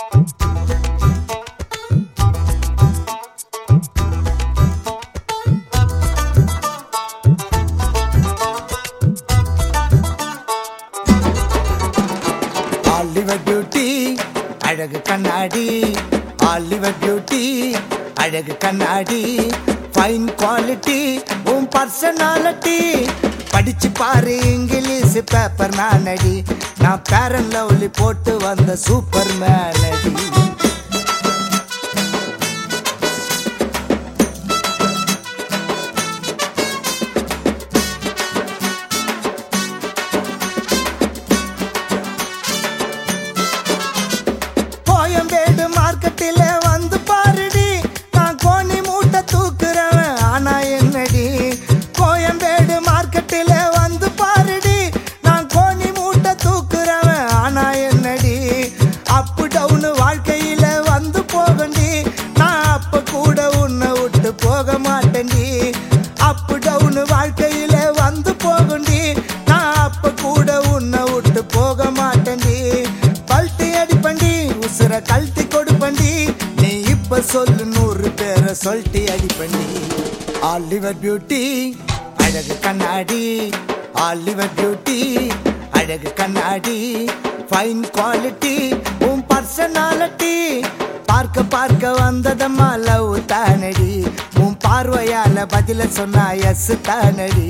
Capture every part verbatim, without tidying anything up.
Oliver beauty அழகு கண்ணாடி, Oliver beauty அழகு கண்ணாடி, ஃபைன் குவாலிட்டி உன் பர்சனாலிட்டி. படிச்சு பாரு இங்கிலீஷ் பேப்பர் நானடி, நான் பேரன் லவ்லி போட்டு வந்த சூப்பர் மேனடி. கோயம்பேடு மார்க்கெட்டில வந்து பாருடி, நான் கோணி மூட்டை தூக்குறவன் ஆனா என்னடி. கோயம்பேடு மார்க்கெட்டில வந்து பாருடி, நான் கோணி மூட்டை தூக்குறவன் ஆனா என்னடி. அப்பு டவுன் வாழ்க்கையில வந்து போகண்டி, நான் அப்ப கூட உன்னை விட்டு போக மாட்டேன்டி. அப்பு டவுன் வாழ்க்கையில வந்து போகண்டி, நான் அப்ப கூட உன்னை விட்டு போக மாட்டேன்டி. பல்ட்டி அடிப்பண்டி உசுர கழட்டி கொடுப்பண்டி, நீ இப்ப சொல்லு நூறு பேரை சொல்லிட்டு அடிப்பண்டி. ஆலிவர் பியூட்டி அழகு கண்ணாடி, ஆலிவர் பியூட்டி அழகு கண்ணாடி, ஃபைன் குவாலிட்டி உன் பர்சனாலிட்டி. பார்க்க பார்க்க வந்ததம்மா லவ் தானடி, உன் பார்வையால பதில சொன்னா எஸ் தானடி.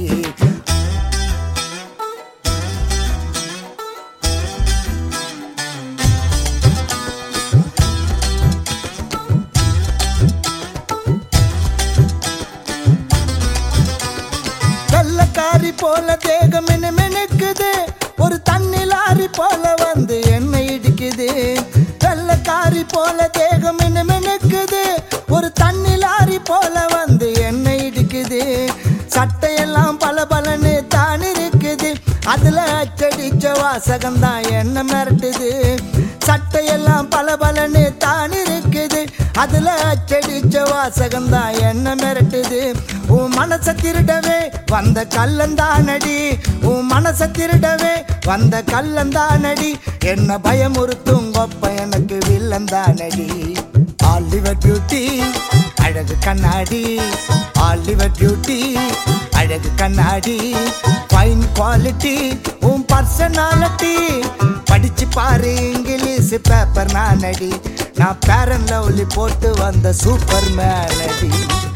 வெள்ளக்காரி போல தேகம் மினுக்குது, ஒரு தண்ணி லாரி போல வந்து என்ன இடிக்குது. வெள்ளக்காரி போல தேகம் மினுக்குது, ஒரு தண்ணி லாரி போல வந்து என்ன இடிக்குது. சட்டையெல்லாம் பல பலன்னு தான் இருக்குது, அதுல அச்சடிச்ச வாசகம் தான் என்ன மிரட்டுது. சட்டையெல்லாம் பல பலன்னு தான் இருக்குது, அதுல அச்சடிச்ச வாசகம் தான் என்ன மிரட்டுது. உன் மனச திருடவே வந்த கல்லந்தானடி, உன் மனச திருடவே வந்த கல்லந்தானடி, என்ன பயமுறுத்தும் கொப்ப எனக்கு வில்லந்தானடி. ஆலிவர் பியூட்டி அழகு கண்ணாடி, ஆலிவர் பியூட்டி அழகு கண்ணாடி, ஃபைன் குவாலிட்டி உன் பர்சனாலிட்டி. படிச்சு பாரு இங்கிலீஷ் பேப்பர் நானடி, நான் பேரன் லவ்லி போட்டு வந்த சூப்பர் மேனடி.